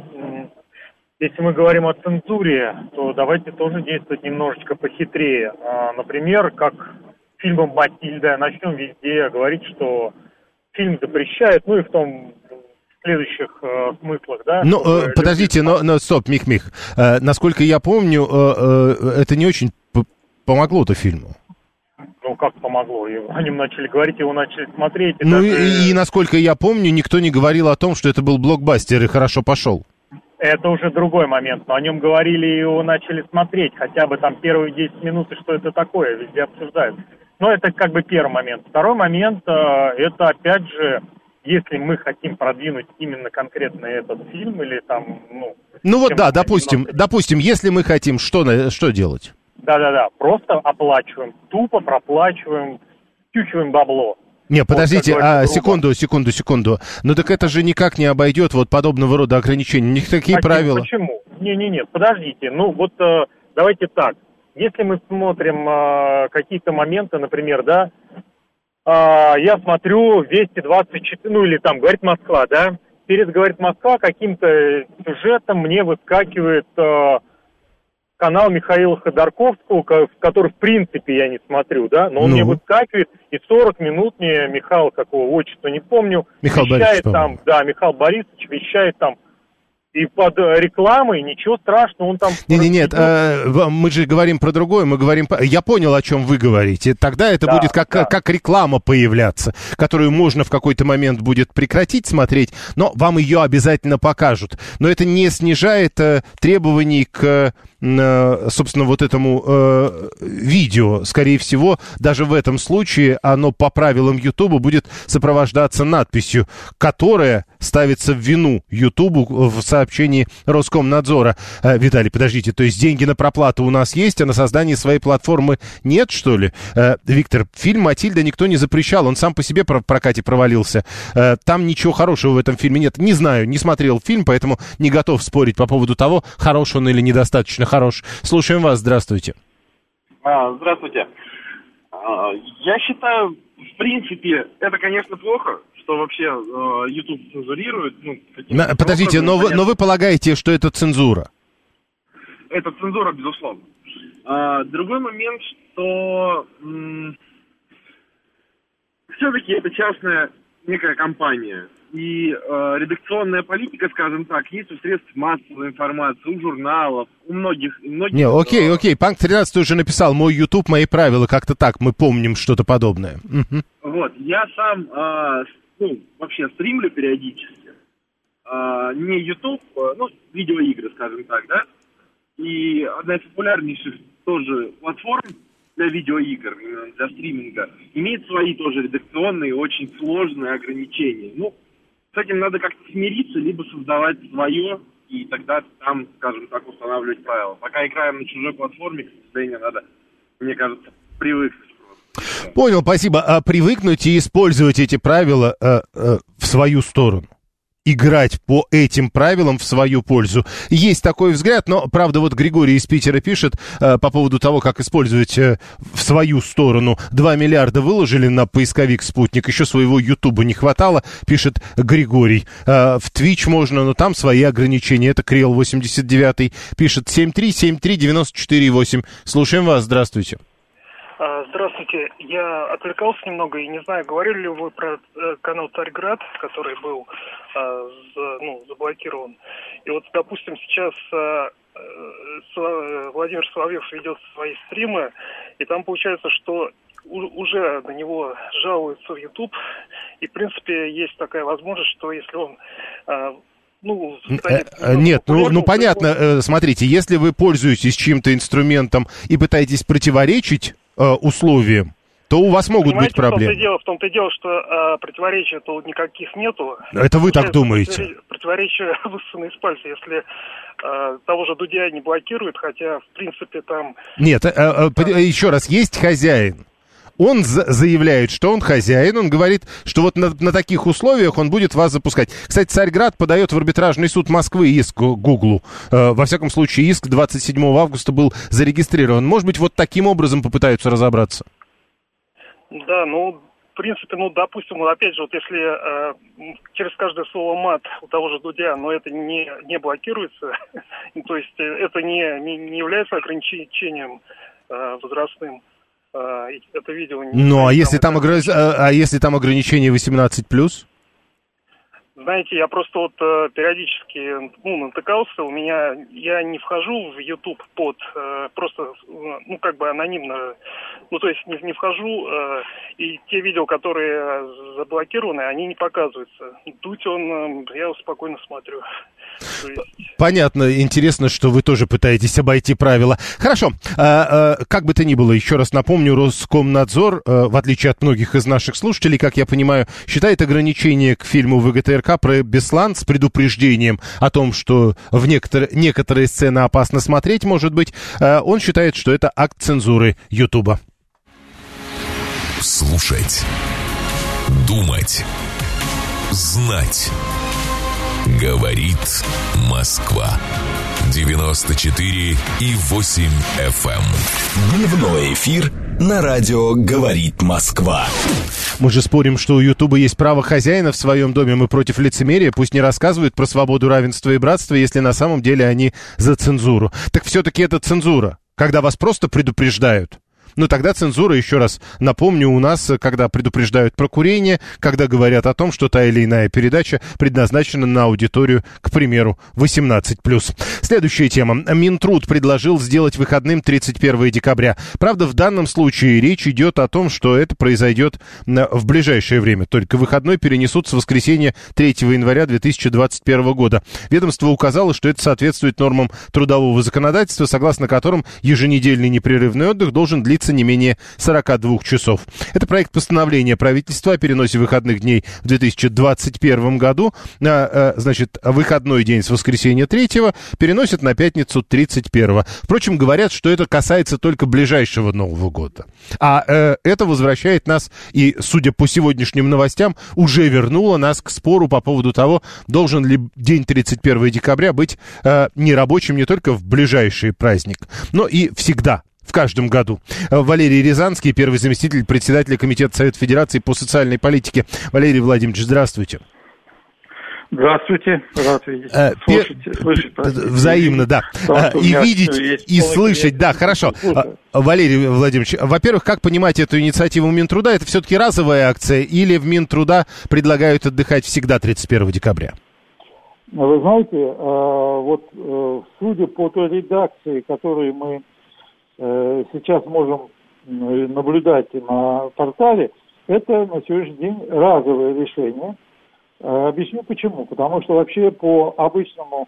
если мы говорим о цензуре, то давайте тоже действовать немножечко похитрее. А, например, как фильмом «Матильда», начнем везде говорить, что фильм запрещают, ну и в том... следующих э, смыслах, да? Ну, э, подождите, но, но стоп, Мих-Мих. Э, насколько я помню, э, э, это не очень п- помогло-то фильму. Ну, как помогло? И о нем начали говорить, его начали смотреть. И ну, даже... и, и, насколько я помню, никто не говорил о том, что это был блокбастер и хорошо пошел. Это уже другой момент, но о нем говорили и его начали смотреть. Хотя бы там первые десять минут, и что это такое, везде обсуждают. Но это как бы первый момент. Второй момент, э, это опять же... Если мы хотим продвинуть именно конкретно этот фильм или там, ну... Ну вот да, допустим, немного... допустим, если мы хотим, что, что делать? Да-да-да, просто оплачиваем, тупо проплачиваем, втючиваем бабло. Не, подождите, вот, а, секунду, секунду, секунду. Ну так это же никак не обойдет вот подобного рода ограничений. У них такие а правила. Почему? Не-не-не, подождите, ну вот э, давайте так. Если мы смотрим э, какие-то моменты, например, да, Uh, я смотрю Вести двадцать четыре, ну или там «Говорит Москва», да, перед «Говорит Москва» каким-то сюжетом мне выскакивает uh, канал Михаила Ходорковского, который в принципе я не смотрю, да, но он ну. мне выскакивает, и сорок минут мне Михаил, какого отчества не помню, Михаил вещает Борисович, там, да, Михаил Борисович вещает там, и под рекламой, ничего страшного, он там... Нет, нет, нет, э, мы же говорим про другое, мы говорим... Я понял, о чем вы говорите. Тогда это да, будет как, да. как реклама появляться, которую можно в какой-то момент будет прекратить смотреть, но вам ее обязательно покажут. Но это не снижает э, требований к... собственно, вот этому э, видео, скорее всего, даже в этом случае оно по правилам Ютуба будет сопровождаться надписью, которая ставится в вину Ютубу в сообщении Роскомнадзора. Э, Виталий, подождите, то есть деньги на проплату у нас есть, а на создание своей платформы нет, что ли? Э, Виктор, фильм «Матильда» никто не запрещал, он сам по себе в прокате провалился. Э, там ничего хорошего в этом фильме нет. Не знаю, не смотрел фильм, поэтому не готов спорить по поводу того, хорош он или недостаточно хорош. Слушаем вас, здравствуйте. А, здравствуйте. А, я считаю, в принципе, это, конечно, плохо, что вообще э, YouTube цензурирует. Ну, На, подождите, но вы, но вы полагаете, что это цензура? Это цензура, безусловно. А, другой момент, что м- все-таки это частная некая компания. И э, редакционная политика, скажем так, есть у средств массовой информации, у журналов, у многих... многих Не, окей, окей, Панк тринадцать уже написал «Мой YouTube, мои правила», как-то так, мы помним что-то подобное. Угу. Вот, я сам, э, ну, вообще стримлю периодически, э, не YouTube, э, ну, видеоигры, скажем так, да, и одна из популярнейших тоже платформ для видеоигр, для стриминга, имеет свои тоже редакционные, очень сложные ограничения. Ну, с этим надо как-то смириться, либо создавать свое, и тогда там, скажем так, устанавливать правила. Пока играем на чужой платформе, к сожалению, надо, мне кажется, привыкнуть. Понял, спасибо. А привыкнуть и использовать эти правила э, э, в свою сторону. Играть по этим правилам в свою пользу. Есть такой взгляд, но, правда, вот Григорий из Питера пишет э, по поводу того, как использовать э, в свою сторону. Два миллиарда выложили на поисковик «Спутник», еще своего Ютуба не хватало, пишет Григорий. Э, в Twitch можно, но там свои ограничения. Это Крел восемьдесят девятый пишет семь три семь три девять четыре восемь. Слушаем вас, здравствуйте. Здравствуйте. Я отвлекался немного и не знаю, говорили ли вы про э, канал «Царьград», который был э, за, ну, заблокирован. И вот, допустим, сейчас э, э, Владимир Соловьев ведет свои стримы, и там получается, что у, уже на него жалуются в YouTube, и, в принципе, есть такая возможность, что если он... Э, Ну, станет, ну, Нет, ну, ну понятно, он... смотрите, если вы пользуетесь чьим-то инструментом и пытаетесь противоречить э, условиям, то у вас могут Понимаете, быть проблемы. В том-то и дело, в том-то и дело, что э, противоречий тут никаких нету. Это вы так думаете? Противоречия высосаны из пальца, если э, того же Дудя не блокируют, хотя, в принципе, там... Нет, э, э, э, еще раз, есть хозяин. Он за- заявляет, что он хозяин, он говорит, что вот на, на таких условиях он будет вас запускать. Кстати, Царьград подает в арбитражный суд Москвы иск Гуглу. Э, во всяком случае, иск двадцать седьмого августа был зарегистрирован. Может быть, вот таким образом попытаются разобраться? Да, ну, в принципе, ну, допустим, вот опять же, вот если э, через каждое слово мат у того же Дудя, но это не, не блокируется, то есть это не, не, не является ограничением э, возрастным, э, это видео... Не ну, а если, там огр... а, а если там ограничение восемнадцать плюс? Знаете, я просто вот э, периодически, ну, натыкался, у меня, я не вхожу в YouTube под, э, просто, э, ну, как бы анонимно, ну, то есть не, не вхожу, э, и те видео, которые заблокированы, они не показываются. Дудь он, э, я его спокойно смотрю. Есть... Понятно, интересно, что вы тоже пытаетесь обойти правила. Хорошо, а, а, как бы то ни было, еще раз напомню, Роскомнадзор, а, в отличие от многих из наших слушателей, как я понимаю, считает ограничение к фильму ВГТРК про Беслан с предупреждением о том, что в некотор... некоторые сцены опасно смотреть, может быть, а, он считает, что это акт цензуры Ютуба. Слушать, думать, знать. Говорит Москва. девяносто четыре и восемь эф эм. Дневной эфир на радио «Говорит Москва». Мы же спорим, что у Ютуба есть право хозяина в своем доме. Мы против лицемерия. Пусть не рассказывают про свободу, равенство и братство, если на самом деле они за цензуру. Так все-таки это цензура, когда вас просто предупреждают. Ну, тогда цензура, еще раз напомню, у нас, когда предупреждают про курение, когда говорят о том, что та или иная передача предназначена на аудиторию, к примеру, восемнадцать плюс. Следующая тема. Минтруд предложил сделать выходным тридцать первого декабря. Правда, в данном случае речь идет о том, что это произойдет в ближайшее время. Только выходной перенесут с воскресенья третьего января две тысячи двадцать первого года. Ведомство указало, что это соответствует нормам трудового законодательства, согласно которым еженедельный непрерывный отдых должен длиться не менее сорок два часов. Это проект постановления правительства о переносе выходных дней в две тысячи двадцать первом году. А, а, значит, выходной день с воскресенья третьего переносят на пятницу тридцать первого. Впрочем, говорят, что это касается только ближайшего Нового года. А э, это возвращает нас, и, судя по сегодняшним новостям, уже вернуло нас к спору по поводу того, должен ли день тридцать первого декабря быть э, нерабочим не только в ближайший праздник, но и всегда. В каждом году. Валерий Рязанский, первый заместитель председателя Комитета Совета Федерации по социальной политике. Валерий Владимирович, здравствуйте. Здравствуйте, рад видеть. Э, Слушать, слышать, взаимно, да. И видеть, и слышать, да, хорошо. Слушаю. Валерий Владимирович, во-первых, как понимать эту инициативу Минтруда? Это все-таки разовая акция или в Минтруда предлагают отдыхать всегда тридцать первого декабря? Вы знаете, вот судя по той редакции, которую мы сейчас можем наблюдать на портале, это на сегодняшний день разовое решение. Объясню почему. Потому что вообще по обычному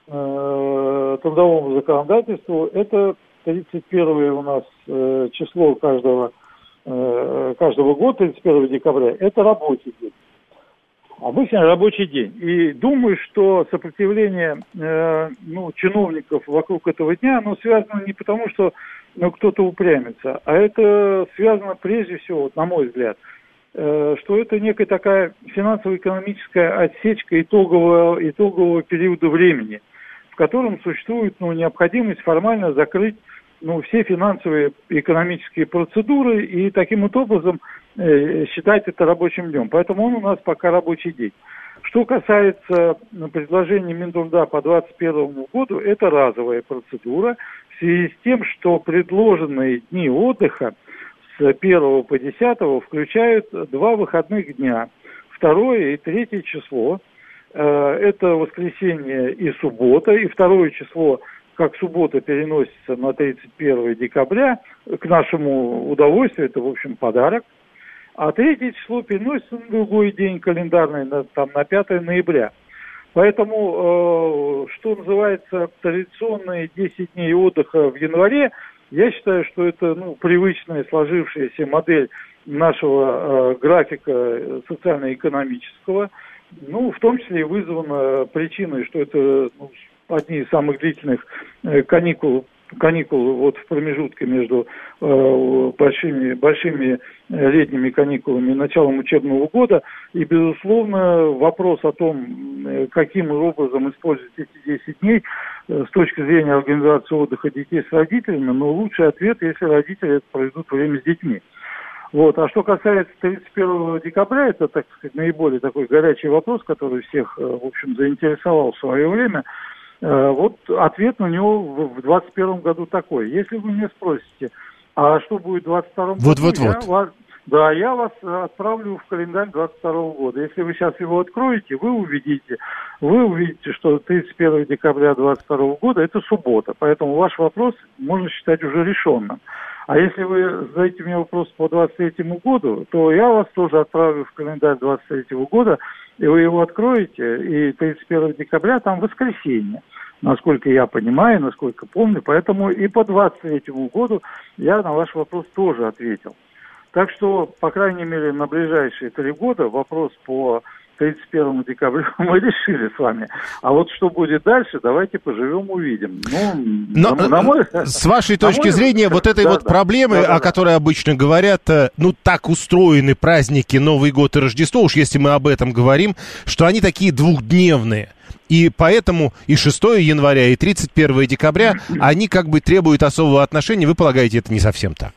э, трудовому законодательству это тридцать первое у нас э, число каждого, э, каждого года, тридцать первого декабря, это рабочий день. Обычный рабочий день. И думаю, что сопротивление э, ну, чиновников вокруг этого дня, оно связано не потому, что ну, кто-то упрямится, а это связано прежде всего, вот, на мой взгляд, э, что это некая такая финансово-экономическая отсечка итогового, итогового периода времени, в котором существует ну, необходимость формально закрыть ну, все финансовые и экономические процедуры и таким вот образом э, считать это рабочим днем. Поэтому он у нас пока рабочий день. Что касается ну, предложения Минтруда по двадцать первому году, это разовая процедура в связи с тем, что предложенные дни отдыха с первого по десятое включают два выходных дня, второе и третье число. Э, это воскресенье и суббота, и второе число как суббота переносится на тридцать первого декабря, к нашему удовольствию, это, в общем, подарок. А третье число переносится на другой день календарный, на, там, на пятое ноября. Поэтому, э, что называется, традиционные десять дней отдыха в январе, я считаю, что это ну, привычная сложившаяся модель нашего э, графика социально-экономического, ну, в том числе и вызвана причиной, что это ну, одни из самых длительных каникул каникулы вот в промежутке между э, большими, большими летними каникулами и началом учебного года. И, безусловно, вопрос о том, каким образом использовать эти десять дней э, с точки зрения организации отдыха детей с родителями, но лучший ответ, если родители проведут время с детьми. Вот. А что касается тридцать первого декабря, это, так сказать, наиболее такой горячий вопрос, который всех, в общем, заинтересовал в свое время. Вот ответ на него в двадцать первом году такой. Если вы меня спросите, а что будет в двадцать втором вот, году, вот, я вот. вас, да, я вас отправлю в календарь двадцать второго года. Если вы сейчас его откроете, вы увидите, вы увидите, что тридцать первого декабря двадцать второго года это суббота. Поэтому ваш вопрос можно считать уже решенным. А если вы задаете мне вопрос по двадцать третьему году, то я вас тоже отправлю в календарь двадцать третьего года, и вы его откроете, и тридцать первого декабря там воскресенье, насколько я понимаю, насколько помню. Поэтому и по двадцать третьему году я на ваш вопрос тоже ответил. Так что, по крайней мере, на ближайшие три года вопрос по тридцать первому декабря мы решили с вами. А вот что будет дальше, давайте поживем, увидим. Ну, Но, на, на мой, с вашей точки мой, зрения, вот этой да, вот да, проблемы, да, да, о которой обычно говорят, ну, так устроены праздники Новый год и Рождество, уж если мы об этом говорим, что они такие двухдневные. И поэтому и шестого января, и тридцать первого декабря, они как бы требуют особого отношения. Вы полагаете, это не совсем так?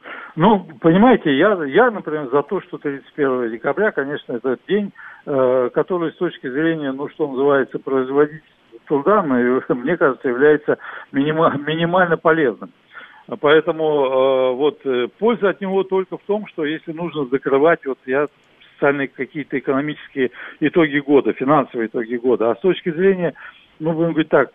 Ну, понимаете, я, я, например, за то, что тридцать первого декабря, конечно, это день, э, который с точки зрения, ну, что называется, производительства труда, мне кажется, является минима, минимально полезным. Поэтому э, вот польза от него только в том, что если нужно закрывать, вот я социальные какие-то экономические итоги года, финансовые итоги года, а с точки зрения, ну, будем говорить так,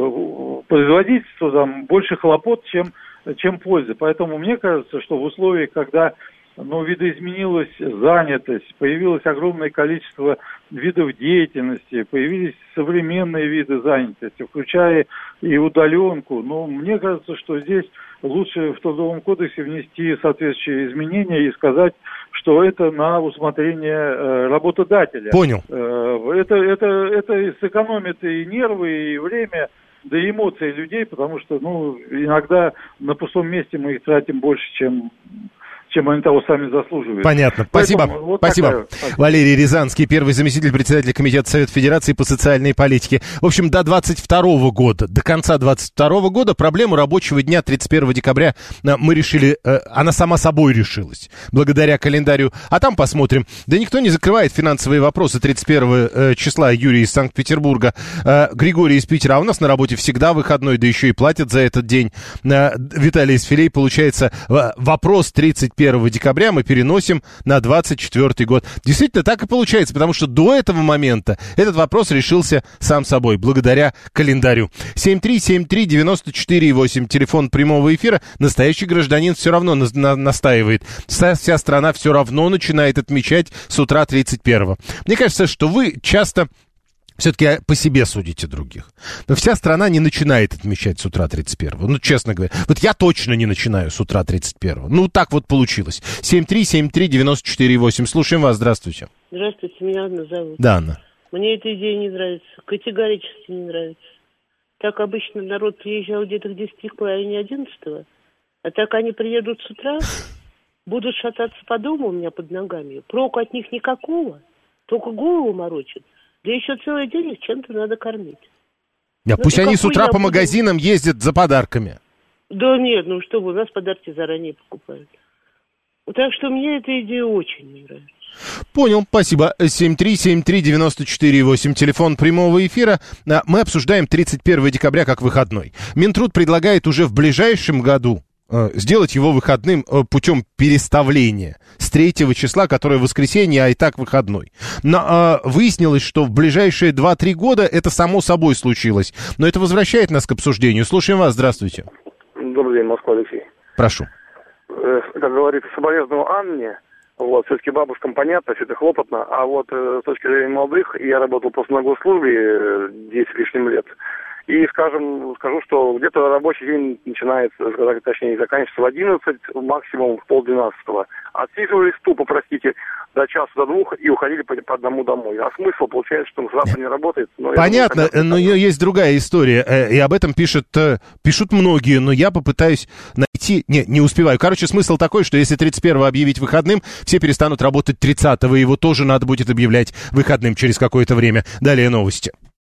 э, производительства там больше хлопот, чем чем пользы. Поэтому мне кажется, что в условиях, когда ну, видоизменилась занятость, появилось огромное количество видов деятельности, появились современные виды занятости, включая и удаленку, ну, мне кажется, что здесь лучше в Трудовом кодексе внести соответствующие изменения и сказать, что это на усмотрение э, работодателя. Понял. Э, это, это, это сэкономит и нервы, и время, да и эмоции людей, потому что, ну, иногда на пустом месте мы их тратим больше, чем, чем они того сами заслуживают. Понятно. Поэтому Спасибо. вот Спасибо. такая... Валерий Рязанский, первый заместитель председателя Комитета Совета Федерации по социальной политике. В общем, до двадцать второго года, до конца двадцать второго года проблему рабочего дня тридцать первого декабря мы решили, она сама собой решилась, благодаря календарю. А там посмотрим. Да никто не закрывает финансовые вопросы тридцать первого числа. Юрий из Санкт-Петербурга, Григорий из Питера. А у нас на работе всегда выходной, да еще и платят за этот день. Виталий из Филей. Получается, вопрос тридцать первого декабря мы переносим на двадцать четвёртый год. Действительно, так и получается, потому что до этого момента этот вопрос решился сам собой, благодаря календарю. семь три семь три девяносто четыре восемь, телефон прямого эфира. Настоящий гражданин все равно на- на- настаивает. Вся, вся страна все равно начинает отмечать с утра тридцать первого. Мне кажется, что вы часто... Все-таки по себе судите других. Но вся страна не начинает отмечать с утра тридцать первого. Ну, честно говоря. Вот я точно не начинаю с утра тридцать первого. Ну, так вот получилось. семь три семь три девяносто четыре восемь. Слушаем вас. Здравствуйте. Здравствуйте, меня Анна зовут. Да, Анна. Мне эта идея не нравится. Категорически не нравится. Так обычно народ приезжал где-то к десяти, к половине одиннадцатого. А так они приедут с утра, будут шататься по дому у меня под ногами. Проку от них никакого. Только голову морочат. Да еще целый день их чем-то надо кормить. Да, ну, пусть они с утра по буду... магазинам ездят за подарками. Да нет, ну что вы, у нас подарки заранее покупают. Так что мне эта идея очень не нравится. Понял, спасибо. семь три семь три девяносто четыре восемь, телефон прямого эфира. Мы обсуждаем тридцать первого декабря как выходной. Минтруд предлагает уже в ближайшем году сделать его выходным путем переставления с третьего числа, которое воскресенье, а и так выходной. Но а, выяснилось, что в ближайшие два-три года это само собой случилось. Но это возвращает нас к обсуждению. Слушаем вас. Здравствуйте. Добрый день, Москва, Алексей. Прошу. Э, как говорится, соболезную Анне. Вот, все-таки бабушкам понятно, все это хлопотно. А вот э, с точки зрения молодых, я работал просто на госслужбе э, десять лишним лет. И, скажем, скажу, что где-то рабочий день начинается, точнее, заканчивается в одиннадцать, максимум в полдвенадцатого. Отсиживались тупо, простите, до часа, до двух и уходили по, по одному домой. А смысл, получается, что завтра не работает. Но понятно, думаю, но есть другая история, и об этом пишут, пишут многие, но я попытаюсь найти... Не, не успеваю. Короче, смысл такой, что если тридцать первого объявить выходным, все перестанут работать тридцатого, и его тоже надо будет объявлять выходным через какое-то время. Далее новости.